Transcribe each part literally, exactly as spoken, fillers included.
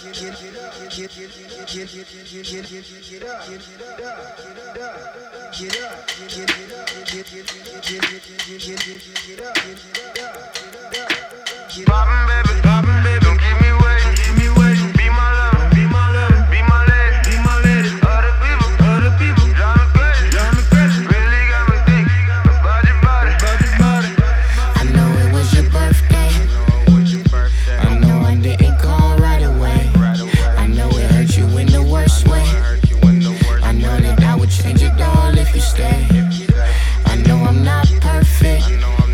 Poppin', baby, poppin', baby, don't keep me waiting, keep me waiting. Be my lover, be my lover, be my lady, be my lady. Other people, other people, drive me crazy, drive me crazy. Really got me thinking about your body, about your body. I know it was your birthday. I know I didn't call right away. I know it hurt you in the worst way. I know that I would change it all if you stay. I know I'm not perfect.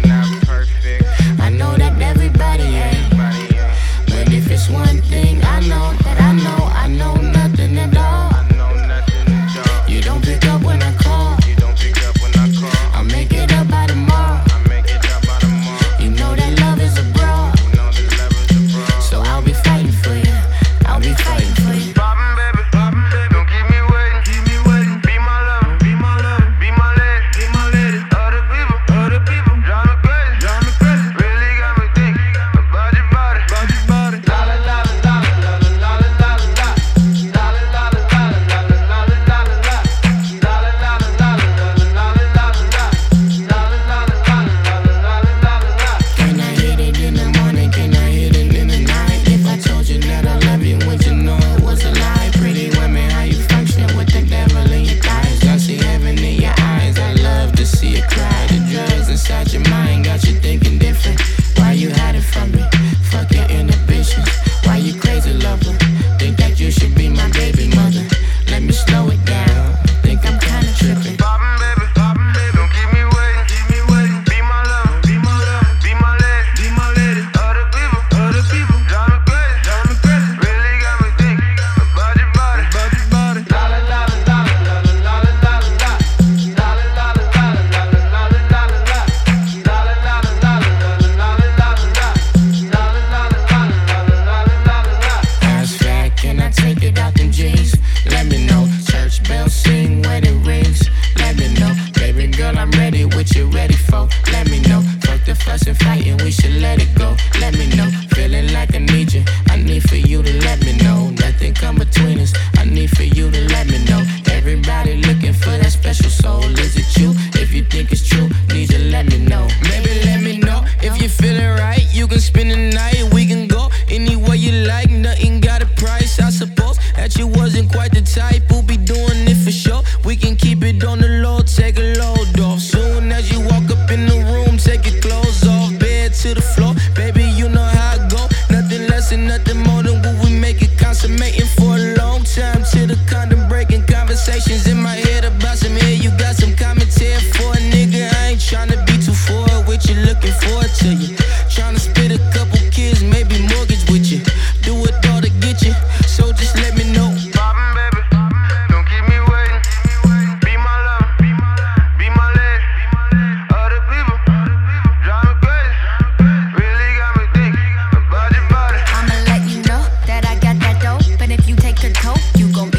I know that everybody ain't. But if it's one thing I know, that I know, I know nothing at all. You don't pick up when I call. I'll make it up by tomorrow. You know that love is a broad. So I'll be fighting for you. I'll be fighting for you. Poppin', baby, poppin', baby, don't keep me waiting, keep me waiting. Be my lover, be my lover, be my lady, be my lady. Other people, other people, drive me crazy, drive me crazy. Really got me thinking about your body, about your body. La la la la la la la la la la. La la la la la la la la la la. La la la la la la la la la la. La la la la la la la la la. Can I hit it in the morning? Can I hit it in the night? If I told you that I love you, would you know it was a lie? Pretty women, how you function with the devil in your thighs? I see heaven in your eyes. I love to see you cry. The drugs inside your mind got you thinking different. Why you hide it from me? Fuck your inhibitions. Why you crazy lover? Think that you should be my baby mother. Let me slow it down. Think I'm kinda tripping. Poppin', baby, poppin', baby, don't keep me waiting, keep me waiting. Be my lover, be my lover, be my lady, be my lady. Other people, other people, drive me crazy, drive me crazy. Really got me thinking about your body, about your body. La la la la la la la la la la. La la la la la la la la la la la. La la la la la la la la la la. La la la la la la la la la. Ass fat, can I take it out them jeans? Let me know. Church bells sing, wedding rings. Let me know. Baby girl, I'm ready. What you ready for? Let me know. Fuck the fuss and fighting, we should let it go. Let me know. Feeling like I need you. I need for you to let me know. Nothing come between us. I need for you to let me know. Everybody looking for that special soul. Is it you? If you think it's true, need you let me know. Baby, let me know. If you're feeling right, you can spend the night. We can go anywhere you like. Nothing got a price. I suppose that you wasn't quite the type who'll be doing it for sure. We can keep it on the low, take a load off. Soon as you walk up in the room, take your clothes off. Bed to the floor, baby, you know how I go. Nothing less and nothing more than what we make it. Consummating for a long time. To the condom breaking conversations in my head about some here. You got some commentary for a nigga. I ain't tryna be too forward with you, looking forward to you. Tryna spit a couple kids, maybe mortgage with you. Do it all to get you, so just let me know. Poppin', baby, don't keep me waiting. Be my lover, be my lady. Other people, drive me crazy. Really got me thinking about your body. I'ma let you know that I got that dope, and if you take a toke, you gon' be